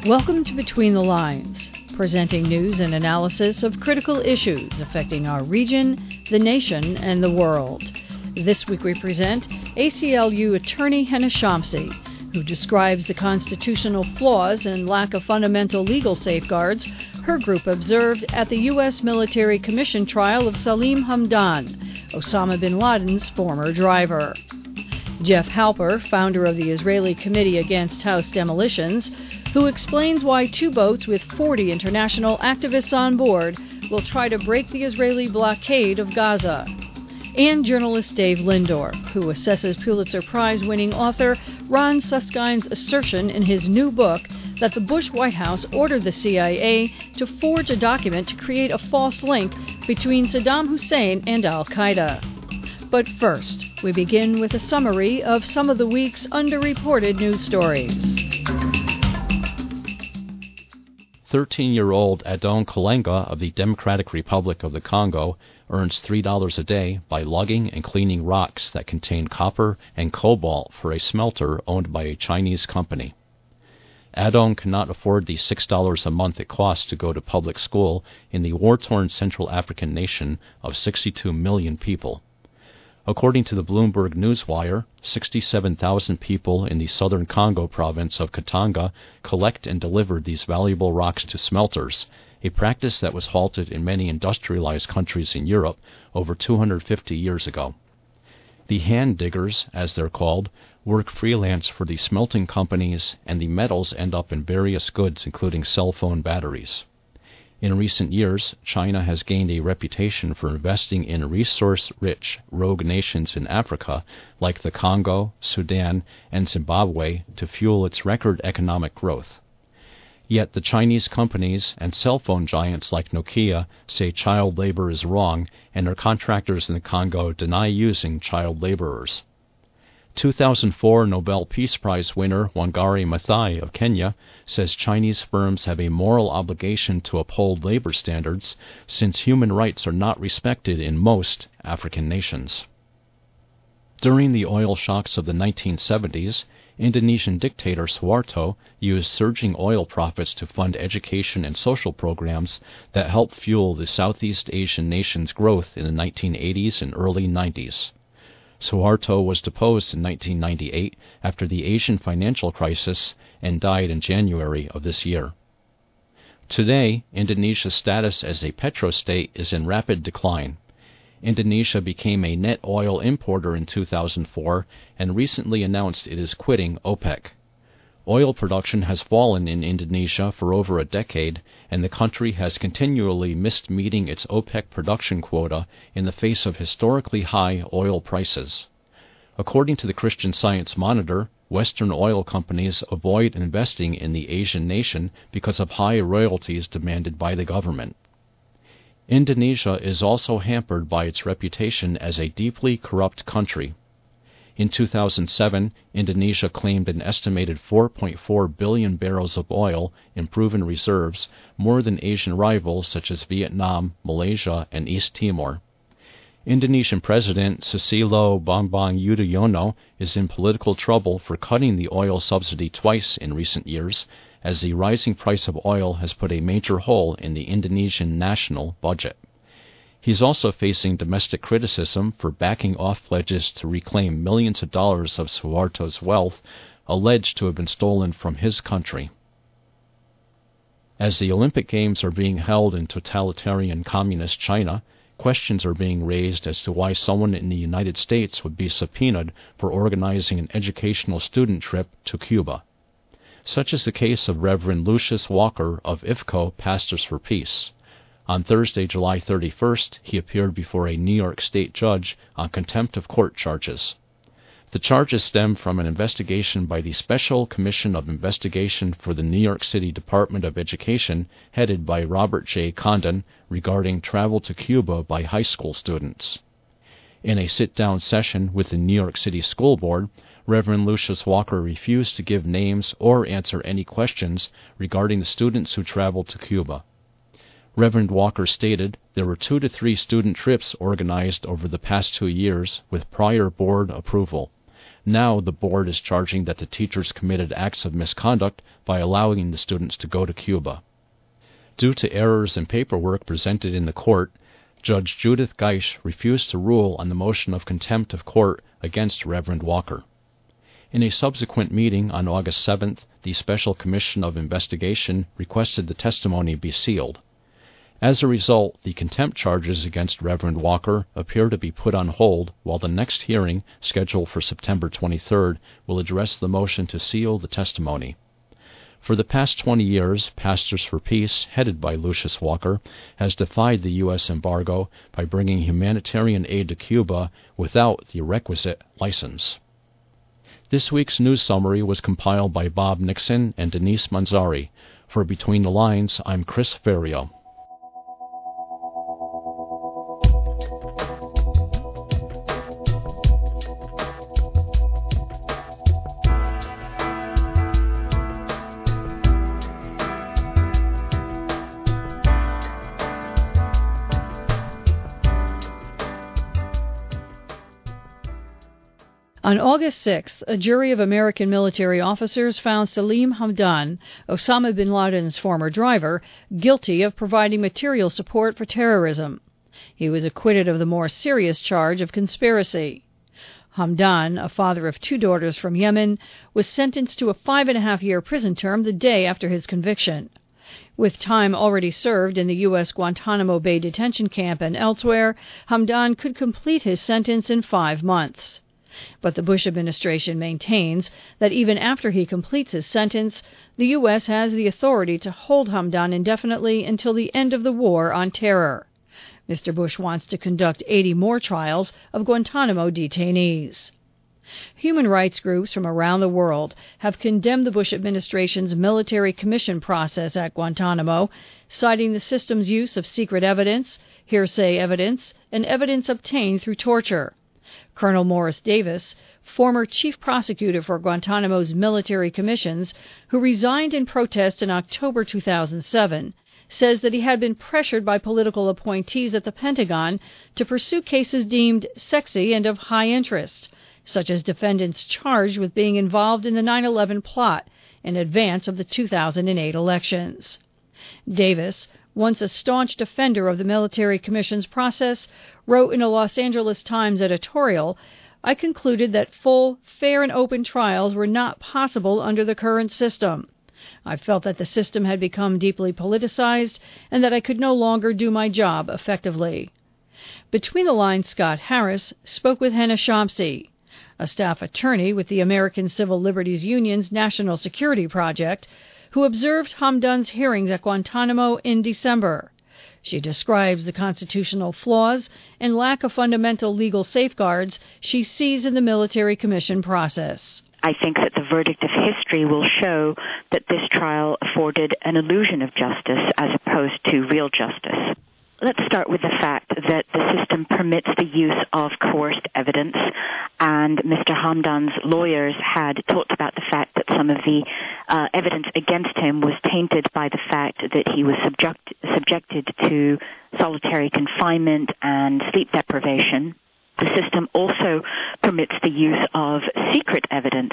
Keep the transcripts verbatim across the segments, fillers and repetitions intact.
Welcome to Between the Lines, presenting news and analysis of critical issues affecting our region, the nation, and the world. This week we present A C L U attorney Hena Shamsi, who describes the constitutional flaws and lack of fundamental legal safeguards her group observed at the U S military commission trial of Salim Hamdan, Osama bin Laden's former driver. Jeff Halper, founder of the Israeli Committee Against House Demolitions, who explains why two boats with forty international activists on board will try to break the Israeli blockade of Gaza. And journalist Dave Lindor, who assesses Pulitzer Prize-winning author Ron Suskind's assertion in his new book that the Bush White House ordered the C I A to forge a document to create a false link between Saddam Hussein and al-Qaeda. But first, we begin with a summary of some of the week's underreported news stories. thirteen-year-old Adon Kalenga of the Democratic Republic of the Congo earns three dollars a day by lugging and cleaning rocks that contain copper and cobalt for a smelter owned by a Chinese company. Adon cannot afford the six dollars a month it costs to go to public school in the war-torn Central African nation of sixty-two million people. According to the Bloomberg Newswire, sixty-seven thousand people in the southern Congo province of Katanga collect and deliver these valuable rocks to smelters, a practice that was halted in many industrialized countries in Europe over two hundred fifty years ago. The hand diggers, as they're called, work freelance for the smelting companies, and the metals end up in various goods including cell phone batteries. In recent years, China has gained a reputation for investing in resource-rich rogue nations in Africa like the Congo, Sudan, and Zimbabwe to fuel its record economic growth. Yet the Chinese companies and cell phone giants like Nokia say child labor is wrong, and their contractors in the Congo deny using child laborers. two thousand four Nobel Peace Prize winner Wangari Maathai of Kenya says Chinese firms have a moral obligation to uphold labor standards since human rights are not respected in most African nations. During the oil shocks of the nineteen seventies, Indonesian dictator Suharto used surging oil profits to fund education and social programs that helped fuel the Southeast Asian nation's growth in the nineteen eighties and early nineties. Suharto was deposed in nineteen ninety-eight after the Asian financial crisis and died in January of this year. Today, Indonesia's status as a petrostate is in rapid decline. Indonesia became a net oil importer in two thousand four and recently announced it is quitting OPEC. Oil production has fallen in Indonesia for over a decade, and the country has continually missed meeting its OPEC production quota in the face of historically high oil prices. According to the Christian Science Monitor, Western oil companies avoid investing in the Asian nation because of high royalties demanded by the government. Indonesia is also hampered by its reputation as a deeply corrupt country. In two thousand seven, Indonesia claimed an estimated four point four billion barrels of oil in proven reserves, more than Asian rivals such as Vietnam, Malaysia, and East Timor. Indonesian President Susilo Bambang Yudhoyono is in political trouble for cutting the oil subsidy twice in recent years, as the rising price of oil has put a major hole in the Indonesian national budget. He's also facing domestic criticism for backing off pledges to reclaim millions of dollars of Suharto's wealth, alleged to have been stolen from his country. As the Olympic Games are being held in totalitarian communist China, questions are being raised as to why someone in the United States would be subpoenaed for organizing an educational student trip to Cuba. Such is the case of Reverend Lucius Walker of I F C O Pastors for Peace. On Thursday, July thirty-first, he appeared before a New York State judge on contempt of court charges. The charges stem from an investigation by the Special Commission of Investigation for the New York City Department of Education, headed by Robert J. Condon, regarding travel to Cuba by high school students. In a sit-down session with the New York City School Board, Reverend Lucius Walker refused to give names or answer any questions regarding the students who traveled to Cuba. Reverend Walker stated there were two to three student trips organized over the past two years with prior board approval. Now the board is charging that the teachers committed acts of misconduct by allowing the students to go to Cuba. Due to errors in paperwork presented in the court, Judge Judith Geisch refused to rule on the motion of contempt of court against Reverend Walker. In a subsequent meeting on August seventh, the Special Commission of Investigation requested the testimony be sealed. As a result, the contempt charges against Reverend Walker appear to be put on hold while the next hearing, scheduled for September twenty-third, will address the motion to seal the testimony. For the past twenty years, Pastors for Peace, headed by Lucius Walker, has defied the U S embargo by bringing humanitarian aid to Cuba without the requisite license. This week's news summary was compiled by Bob Nixon and Denise Manzari. For Between the Lines, I'm Chris Ferrio. On August sixth, a jury of American military officers found Salim Hamdan, Osama bin Laden's former driver, guilty of providing material support for terrorism. He was acquitted of the more serious charge of conspiracy. Hamdan, a father of two daughters from Yemen, was sentenced to a five-and-a-half-year prison term the day after his conviction. With time already served in the U S Guantanamo Bay detention camp and elsewhere, Hamdan could complete his sentence in five months. But the Bush administration maintains that even after he completes his sentence, the U S has the authority to hold Hamdan indefinitely until the end of the war on terror. Mister Bush wants to conduct eighty more trials of Guantanamo detainees. Human rights groups from around the world have condemned the Bush administration's military commission process at Guantanamo, citing the system's use of secret evidence, hearsay evidence, and evidence obtained through torture. Colonel Morris Davis, former chief prosecutor for Guantanamo's military commissions, who resigned in protest in October two thousand seven, says that he had been pressured by political appointees at the Pentagon to pursue cases deemed sexy and of high interest, such as defendants charged with being involved in the nine eleven plot in advance of the two thousand eight elections. Davis, once a staunch defender of the military commissions process, wrote in a Los Angeles Times editorial, "I concluded that full, fair and open trials were not possible under the current system. I felt that the system had become deeply politicized and that I could no longer do my job effectively." Between the Lines Scott Harris spoke with Henna Shamsi, a staff attorney with the American Civil Liberties Union's National Security Project, who observed Hamdan's hearings at Guantanamo in December. She describes the constitutional flaws and lack of fundamental legal safeguards she sees in the military commission process. I think that the verdict of history will show that this trial afforded an illusion of justice as opposed to real justice. Let's start with the fact that the system permits the use of coerced evidence, and Mister Hamdan's lawyers had talked about the fact that some of the uh, evidence against him was tainted by the fact that he was subject, subjected to solitary confinement and sleep deprivation. The system also permits the use of secret evidence.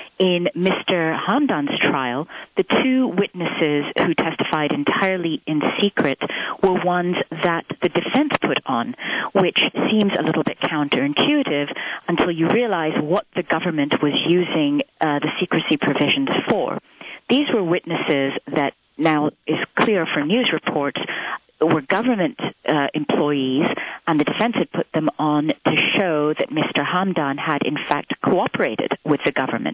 In Mister Hamdan's trial, the two witnesses who testified entirely in secret were ones that the defense put on, which seems a little bit counterintuitive until you realize what the government was using uh, the secrecy provisions for. These were witnesses that now is clear from news reports were government uh, employees, and the defense had put them on to show that Mister Hamdan had in fact cooperated with the government.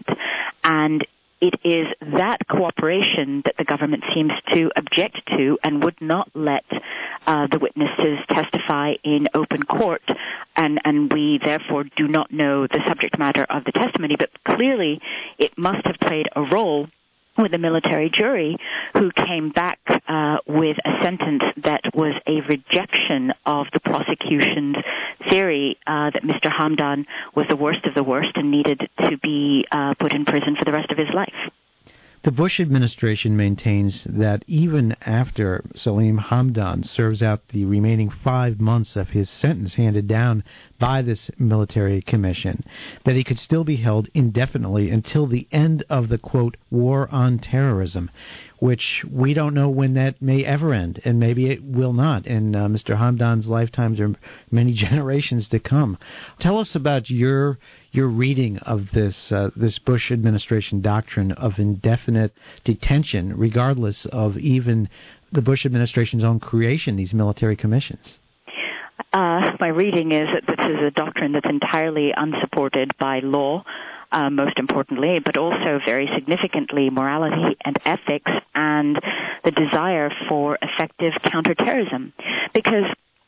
And it is that cooperation that the government seems to object to and would not let uh, the witnesses testify in open court, and, and we therefore do not know the subject matter of the testimony, but clearly it must have played a role with a military jury who came back uh, with a sentence that was a rejection of the prosecution's theory uh, that Mister Hamdan was the worst of the worst and needed to be uh, put in prison for the rest of his life. The Bush administration maintains that even after Salim Hamdan serves out the remaining five months of his sentence handed down by this military commission, that he could still be held indefinitely until the end of the, quote, war on terrorism, which we don't know when that may ever end, and maybe it will not in uh, Mister Hamdan's lifetimes or many generations to come. Tell us about your your reading of this uh, this Bush administration doctrine of indefinite detention, regardless of even the Bush administration's own creation, these military commissions. Uh, my reading is that this is a doctrine that's entirely unsupported by law, uh, most importantly, but also very significantly morality and ethics and the desire for effective counterterrorism. Because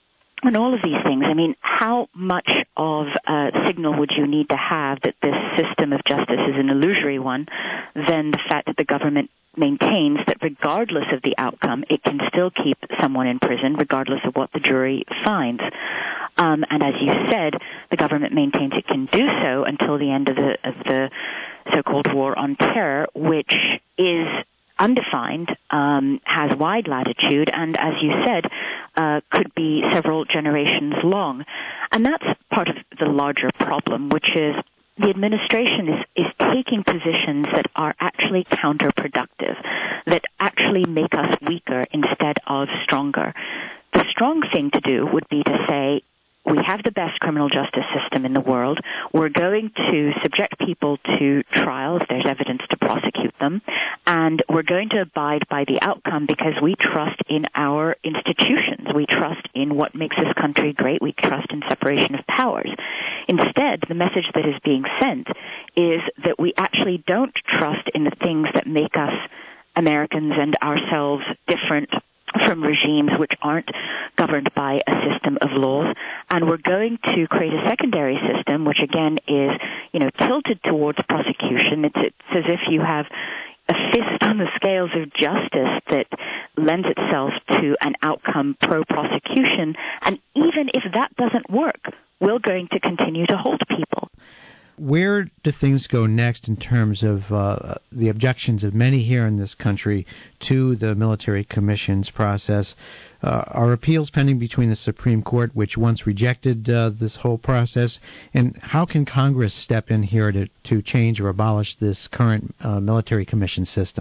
on all of these things, I mean, how much of a signal would you need to have that this system of justice is an illusory one than the fact that the government maintains that regardless of the outcome, it can still keep someone in prison regardless of what the jury finds. Um, and as you said, the government maintains it can do so until the end of the, of the so-called war on terror, which is undefined, um, has wide latitude, and as you said, uh, could be several generations long. And that's part of the larger problem, which is the administration is, is taking positions that are actually counterproductive, that actually make us weaker instead of stronger. The strong thing to do would be to say, we have the best criminal justice system in the world. We're going to subject people to trial if there's evidence to prosecute them, and we're going to abide by the outcome because we trust in our institutions. We trust in what makes this country great. We trust in separation of powers. Instead, the message that is being sent is that we actually don't trust in the things that make us Americans and ourselves different from regimes which aren't governed by a system of laws, and we're going to create a secondary system which again is, you know, tilted towards prosecution. It's, it's as if you have a fist on the scales of justice that lends itself to an outcome pro-prosecution, and even if that doesn't work, we're going to continue to hold people. Where do things go next in terms of uh, the objections of many here in this country to the military commissions process? Uh, are appeals pending between the Supreme Court, which once rejected uh, this whole process, and how can Congress step in here to, to change or abolish this current uh, military commission system?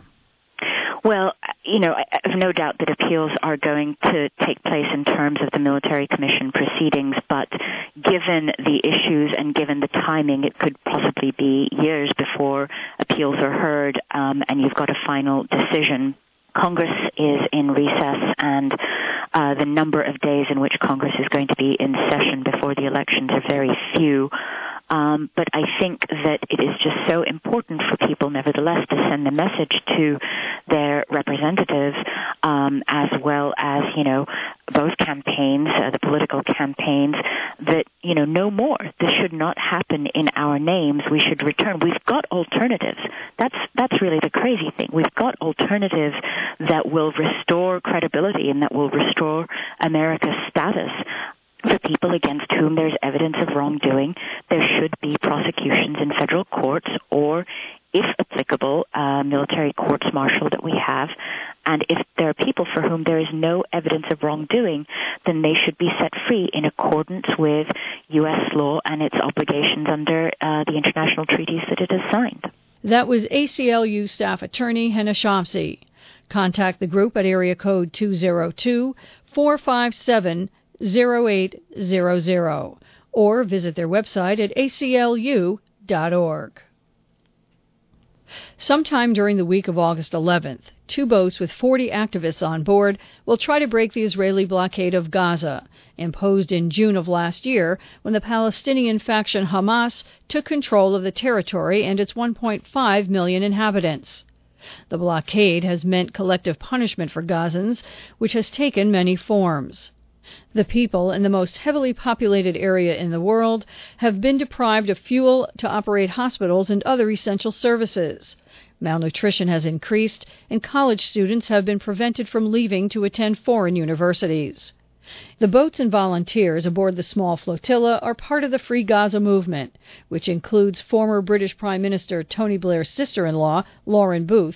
Well, you know, I have no doubt that appeals are going to take place in terms of the military commission proceedings, but given the issues and given the timing, it could possibly be years before appeals are heard, um, and you've got a final decision. Congress is in recess, and uh, the number of days in which Congress is going to be in session before the elections are very few. Um, but I think that it is just so important for people, nevertheless, to send the message to their representatives, um, as well as, you know, both campaigns, uh, the political campaigns, that, you know, no more. This should not happen in our names. We should return. We've got alternatives. That's that's really the crazy thing. We've got alternatives that will restore credibility and that will restore America's status. For people against whom there's evidence of wrongdoing, there should be prosecutions in federal courts or, if applicable, uh, military courts-martial that we have. And if there are people for whom there is no evidence of wrongdoing, then they should be set free in accordance with U S law and its obligations under uh, the international treaties that it has signed. That was A C L U staff attorney Henna Shamsi. Contact the group at area code two oh two, four five seven, zero eight zero zero or visit their website at A C L U dot org. Sometime during the week of August eleventh, two boats with forty activists on board will try to break the Israeli blockade of Gaza, imposed in June of last year when the Palestinian faction Hamas took control of the territory and its one point five million inhabitants. The blockade has meant collective punishment for Gazans, which has taken many forms. The people in the most heavily populated area in the world have been deprived of fuel to operate hospitals and other essential services. Malnutrition has increased, and college students have been prevented from leaving to attend foreign universities. The boats and volunteers aboard the small flotilla are part of the Free Gaza movement, which includes former British Prime Minister Tony Blair's sister-in-law, Lauren Booth,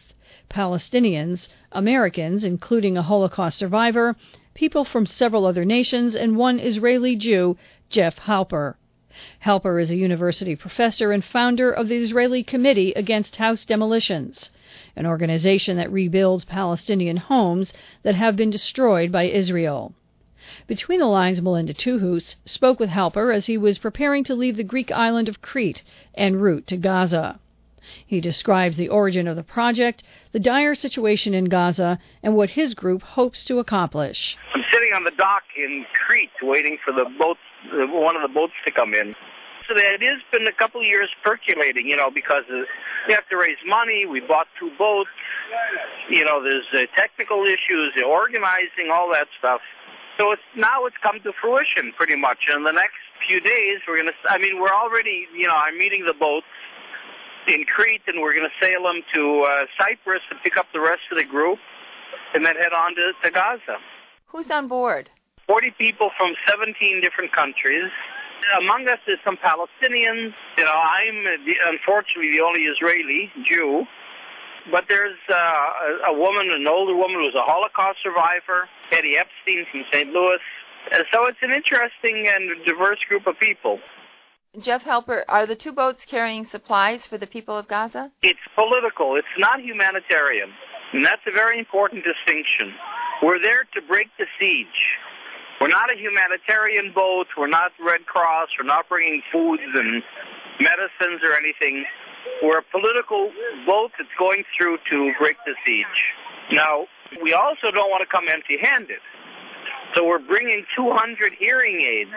Palestinians, Americans, including a Holocaust survivor, people from several other nations, and one Israeli Jew, Jeff Halper. Halper is a university professor and founder of the Israeli Committee Against House Demolitions, an organization that rebuilds Palestinian homes that have been destroyed by Israel. Between the Lines, Melinda Tuhus spoke with Halper as he was preparing to leave the Greek island of Crete en route to Gaza. He describes the origin of the project, the dire situation in Gaza, and what his group hopes to accomplish. I'm sitting on the dock in Crete waiting for the boat, one of the boats to come in. So it has been a couple of years percolating, you know, because we have to raise money. We bought two boats. You know, there's uh, technical issues, the organizing, all that stuff. So it's now it's come to fruition pretty much. And in the next few days, we're going to, I mean, we're already, you know, I'm meeting the boats in Crete, and we're going to sail them to uh, Cyprus and pick up the rest of the group and then head on to, to Gaza. Who's on board? forty people from seventeen different countries. Among us is some Palestinians. You know, I'm the, unfortunately the only Israeli Jew. But there's uh, a, a woman, an older woman who's a Holocaust survivor, Eddie Epstein from Saint Louis. Uh, so it's an interesting and diverse group of people. Jeff Halper, are the two boats carrying supplies for the people of Gaza? It's political. It's not humanitarian. And that's a very important distinction. We're there to break the siege. We're not a humanitarian boat. We're not Red Cross. We're not bringing foods and medicines or anything. We're a political boat that's going through to break the siege. Now, we also don't want to come empty-handed. So we're bringing two hundred hearing aids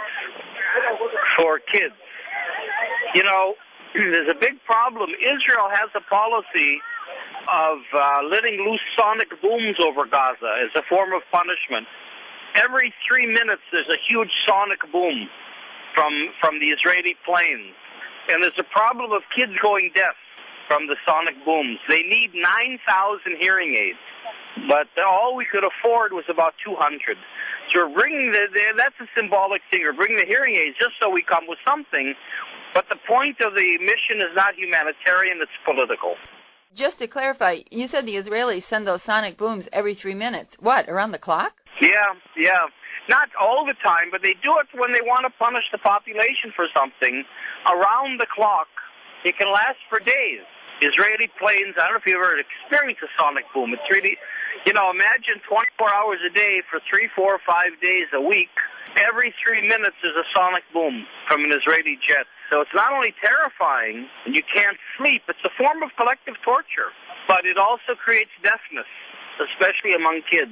for kids. You know, there's a big problem. Israel has a policy of uh, letting loose sonic booms over Gaza as a form of punishment. Every three minutes, there's a huge sonic boom from from the Israeli planes. And there's a problem of kids going deaf from the sonic booms. They need nine thousand hearing aids, but all we could afford was about two hundred. So we're bringing the, the, that's a symbolic thing. We're bringing the hearing aids just so we come with something. But the point of the mission is not humanitarian, it's political. Just to clarify, you said the Israelis send those sonic booms every three minutes. What, around the clock? Yeah, yeah. Not all the time, but they do it when they want to punish the population for something. Around the clock, it can last for days. Israeli planes, I don't know if you've ever experienced a sonic boom. It's really, you know, imagine twenty-four hours a day for three, four, five days a week. Every three minutes there's a sonic boom from an Israeli jet. So it's not only terrifying, and you can't sleep, it's a form of collective torture, but it also creates deafness, especially among kids.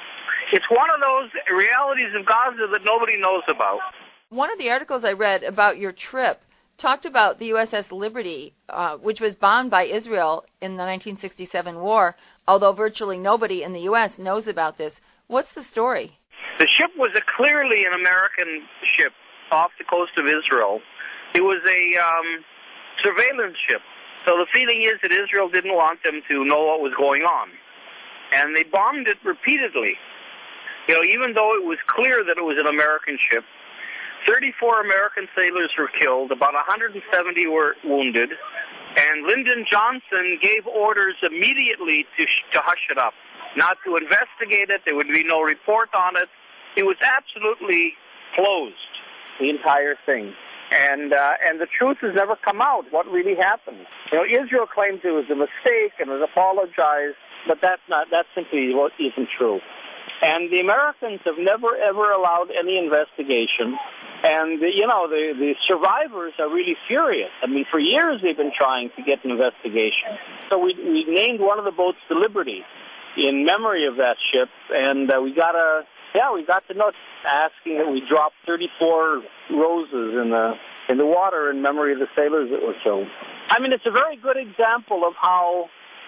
It's one of those realities of Gaza that nobody knows about. One of the articles I read about your trip talked about the U S S Liberty, uh, which was bombed by Israel in the nineteen sixty-seven war, although virtually nobody in the U S knows about this. What's the story? The ship was a clearly an American ship off the coast of Israel. It was a um, surveillance ship. So the feeling is that Israel didn't want them to know what was going on. And they bombed it repeatedly. You know, even though it was clear that it was an American ship, thirty-four American sailors were killed, about one hundred seventy were wounded, and Lyndon Johnson gave orders immediately to, sh- to hush it up, not to investigate it. There would be no report on it. It was absolutely closed, the entire thing. And uh, and the truth has never come out, what really happened. You know, Israel claims it was a mistake and has apologized, but that's not, that simply isn't true. And the Americans have never, ever allowed any investigation. And, you know, the, the survivors are really furious. I mean, for years they've been trying to get an investigation. So we, we named one of the boats the Liberty in memory of that ship. And uh, we got a, yeah, we got the note asking that we drop thirty-four roses in the, in the water in memory of the sailors that were killed. I mean, it's a very good example of how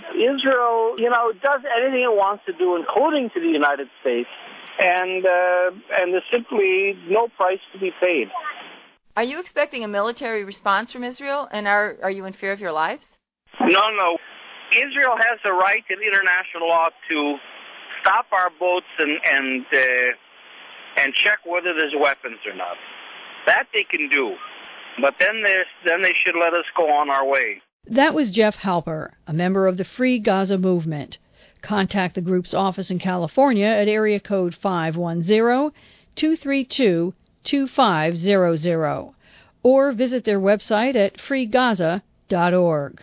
Israel, you know, does anything it wants to do, including to the United States, and uh, and there's simply no price to be paid. Are you expecting a military response from Israel, and are are you in fear of your lives? No, no. Israel has a right in international law to stop our boats and and uh, and check whether there's weapons or not. That they can do, but then there's then they should let us go on our way. That was Jeff Halper, a member of the Free Gaza movement. Contact the group's office in California at area code five one zero, two three two, two five zero zero or visit their website at free gaza dot org.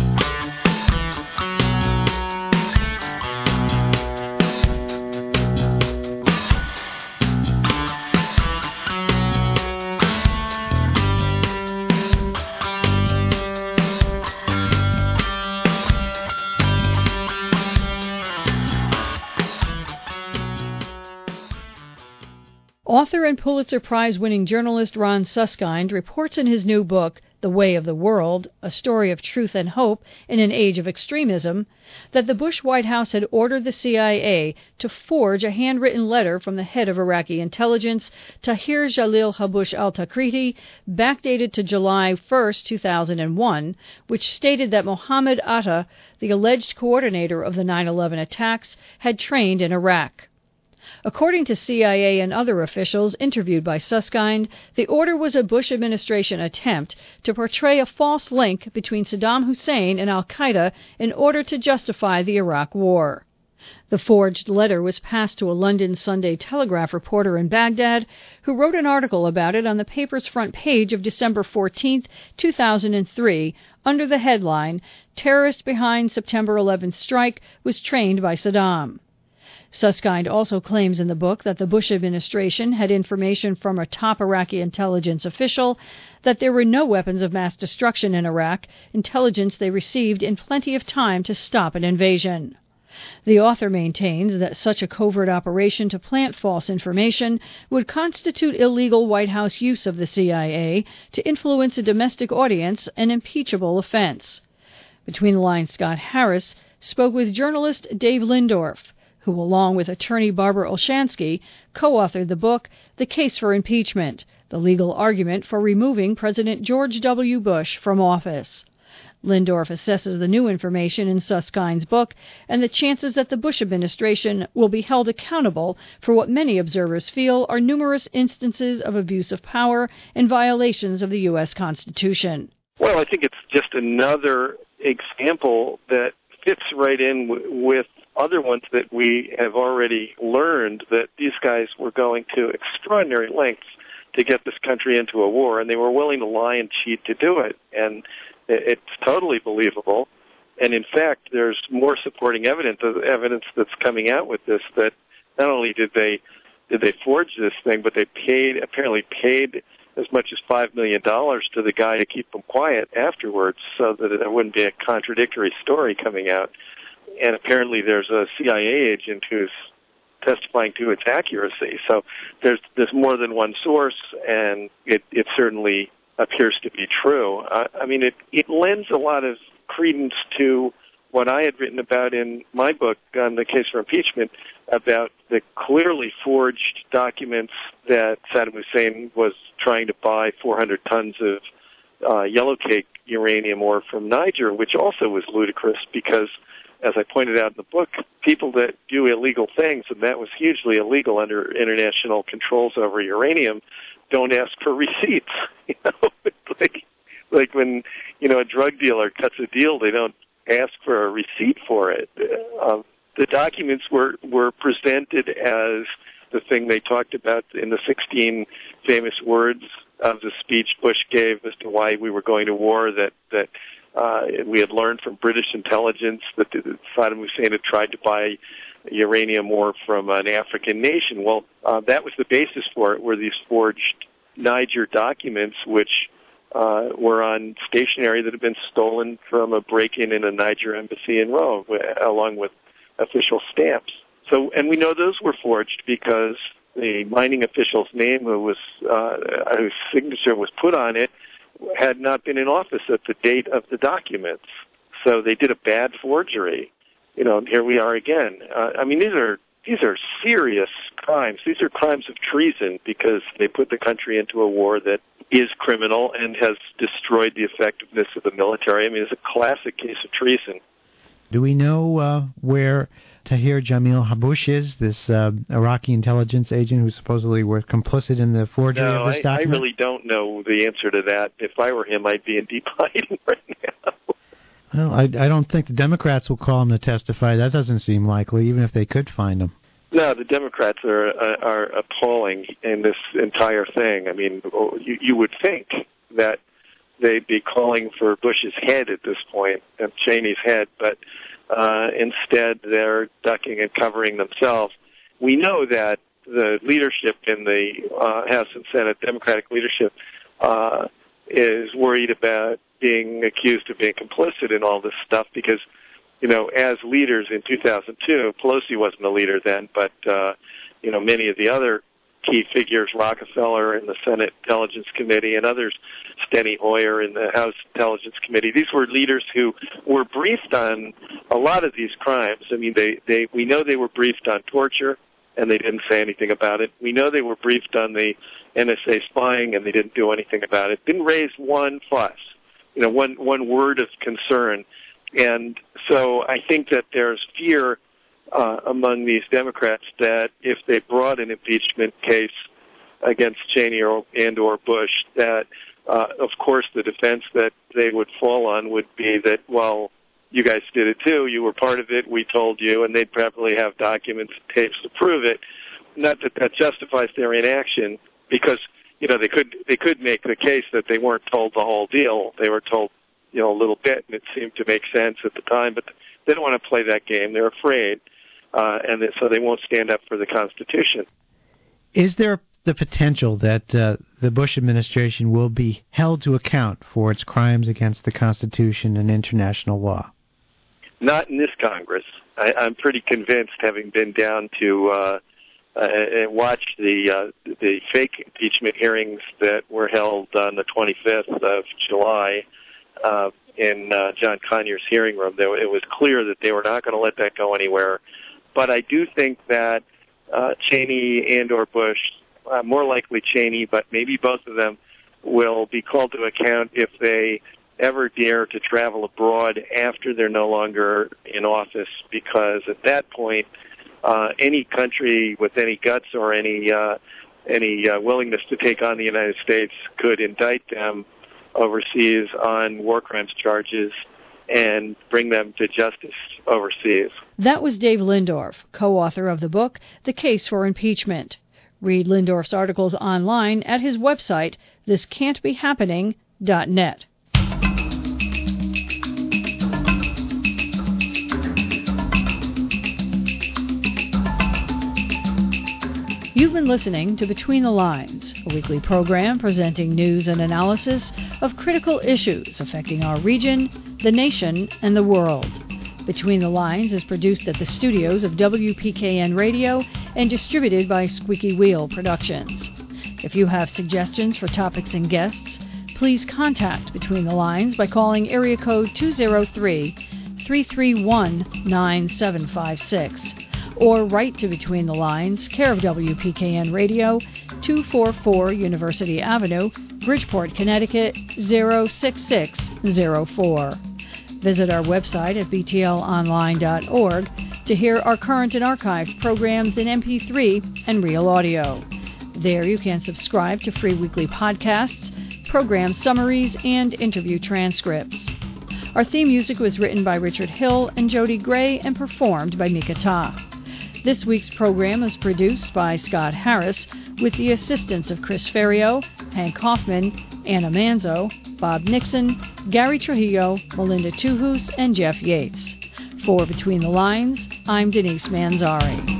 Author and Pulitzer Prize-winning journalist Ron Suskind reports in his new book, The Way of the World, A Story of Truth and Hope in an Age of Extremism, that the Bush White House had ordered the C I A to forge a handwritten letter from the head of Iraqi intelligence, Tahir Jalil Habush al-Takriti, backdated to July first, two thousand one, which stated that Mohammed Atta, the alleged coordinator of the nine eleven attacks, had trained in Iraq. According to C I A and other officials interviewed by Suskind, the order was a Bush administration attempt to portray a false link between Saddam Hussein and al-Qaeda in order to justify the Iraq War. The forged letter was passed to a London Sunday Telegraph reporter in Baghdad, who wrote an article about it on the paper's front page of December fourteenth, two thousand three, under the headline, "Terrorist Behind September eleventh Strike Was Trained by Saddam." Suskind also claims in the book that the Bush administration had information from a top Iraqi intelligence official that there were no weapons of mass destruction in Iraq, intelligence they received in plenty of time to stop an invasion. The author maintains that such a covert operation to plant false information would constitute illegal White House use of the C I A to influence a domestic audience, an impeachable offense. Between the lines, Scott Harris spoke with journalist Dave Lindorf, who, along with attorney Barbara Olshansky, co-authored the book, The Case for Impeachment, the legal argument for removing President George W. Bush from office. Lindorf assesses the new information in Suskind's book and the chances that the Bush administration will be held accountable for what many observers feel are numerous instances of abuse of power and violations of the U S Constitution. Well, I think it's just another example that fits right in w- with other ones that we have already learned that these guys were going to extraordinary lengths to get this country into a war, and they were willing to lie and cheat to do it. And it's totally believable. And in fact, there's more supporting evidence, evidence that's coming out with this, that not only did they did they forge this thing, but they paid apparently paid as much as five million dollars to the guy to keep them quiet afterwards, so that there wouldn't be a contradictory story coming out. And apparently there's a C I A agent who's testifying to its accuracy. So there's there's more than one source, and it, it certainly appears to be true. Uh, I mean, it, it lends a lot of credence to what I had written about in my book on the case for impeachment, about the clearly forged documents that Saddam Hussein was trying to buy four hundred tons of uh, yellowcake uranium ore from Niger, which also was ludicrous because, as I pointed out in the book, people that do illegal things, and that was hugely illegal under international controls over uranium, don't ask for receipts. You know, it's like like when you know a drug dealer cuts a deal, they don't ask for a receipt for it. Uh, the documents were were presented as the thing they talked about in the sixteen famous words of the speech Bush gave as to why we were going to war. That that. Uh, we had learned from British intelligence that Saddam Hussein had tried to buy uranium ore from an African nation. Well, uh, that was the basis for it, were these forged Niger documents, which uh, were on stationery that had been stolen from a break-in in a Niger embassy in Rome, along with official stamps. So, and we know those were forged because the mining official's name, who was uh, whose signature was put on it, had not been in office at the date of the documents. So they did a bad forgery. You know, here we are again. Uh, I mean, these are these are serious crimes. These are crimes of treason because they put the country into a war that is criminal and has destroyed the effectiveness of the military. I mean, it's a classic case of treason. Do we know uh, where Tahir Jamil Habush is, this uh, Iraqi intelligence agent who supposedly was complicit in the forgery no, of this I, document? I really don't know the answer to that. If I were him, I'd be in deep hiding right now. Well, I, I don't think the Democrats will call him to testify. That doesn't seem likely, even if they could find him. No, the Democrats are are appalling in this entire thing. I mean, you, you would think that they'd be calling for Bush's head at this point, and Cheney's head, but uh, instead they're ducking and covering themselves. We know that the leadership in the uh, House and Senate, Democratic leadership, uh, is worried about being accused of being complicit in all this stuff because, you know, as leaders in two thousand two, Pelosi wasn't a leader then, but, uh, you know, many of the other key figures, Rockefeller in the Senate Intelligence Committee and others, Steny Hoyer in the House Intelligence Committee, these were leaders who were briefed on a lot of these crimes. I mean, they, they we know they were briefed on torture, and they didn't say anything about it. We know they were briefed on the N S A spying, and they didn't do anything about it. Didn't raise one fuss, you know, one one word of concern. And so I think that there's fear uh, among these Democrats that if they brought an impeachment case against Cheney or, and or Bush, that, uh, of course, the defense that they would fall on would be that, well, you guys did it too, you were part of it, we told you, and they'd probably have documents and tapes to prove it. Not that that justifies their inaction, because, you know, they could they could make the case that they weren't told the whole deal. They were told, you know, a little bit, and it seemed to make sense at the time, but they don't want to play that game. They're afraid, uh, and so they won't stand up for the Constitution. Is there the potential that uh, the Bush administration will be held to account for its crimes against the Constitution and international law? Not in this Congress. I, I'm pretty convinced, having been down to uh, uh, and watched the uh, the fake impeachment hearings that were held on the twenty-fifth of July uh, in uh, John Conyers' hearing room. There, it was clear that they were not going to let that go anywhere. But I do think that uh, Cheney and or Bush, uh, more likely Cheney, but maybe both of them, will be called to account if they ever dare to travel abroad after they're no longer in office, because at that point, uh, any country with any guts or any uh, any uh, willingness to take on the United States could indict them overseas on war crimes charges and bring them to justice overseas. That was Dave Lindorff, co-author of the book, The Case for Impeachment. Read Lindorff's articles online at his website, this can't be happening dot net. You've been listening to Between the Lines, a weekly program presenting news and analysis of critical issues affecting our region, the nation, and the world. Between the Lines is produced at the studios of W P K N Radio and distributed by Squeaky Wheel Productions. If you have suggestions for topics and guests, please contact Between the Lines by calling area code two oh three, three three one, nine seven five six. Or write to Between the Lines, care of W P K N Radio, two forty-four University Avenue, Bridgeport, Connecticut, zero six six zero four. Visit our website at b t l online dot org to hear our current and archived programs in M P three and real audio. There you can subscribe to free weekly podcasts, program summaries, and interview transcripts. Our theme music was written by Richard Hill and Jody Gray and performed by Mika Ta. This week's program is produced by Scott Harris with the assistance of Chris Ferrio, Hank Hoffman, Anna Manzo, Bob Nixon, Gary Trujillo, Melinda Tuhus, and Jeff Yates. For Between the Lines, I'm Denise Manzari.